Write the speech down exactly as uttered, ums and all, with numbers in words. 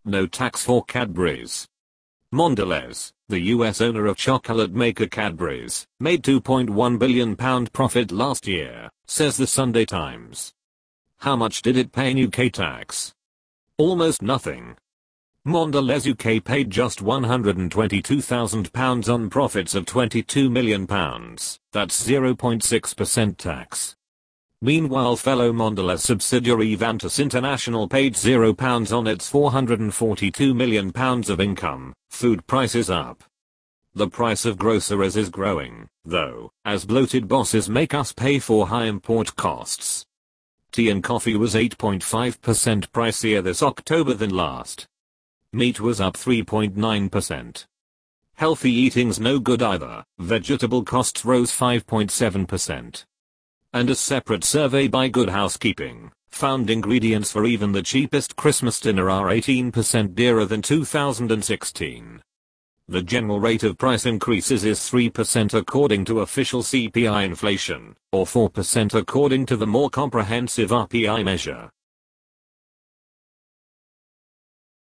No tax for Cadbury's. Mondelez, the U S owner of chocolate maker Cadbury's, made two point one billion pounds profit last year, says the Sunday Times. How much did it pay in U K tax? Almost nothing. Mondelez U K paid just one hundred twenty-two thousand pounds on profits of twenty-two million pounds, that's zero point six percent tax. Meanwhile, fellow Mondelez subsidiary Avantis International paid zero pounds on its four hundred forty-two million pounds of income. Food prices up. The price of groceries is growing, though, as bloated bosses make us pay for high import costs. Tea and coffee was eight point five percent pricier this October than last. Meat was up three point nine percent. Healthy eating's no good either. Vegetable costs rose five point seven percent. And a separate survey by Good Housekeeping found ingredients for even the cheapest Christmas dinner are eighteen percent dearer than two thousand sixteen. The general rate of price increases is three percent according to official C P I inflation, or four percent according to the more comprehensive R P I measure.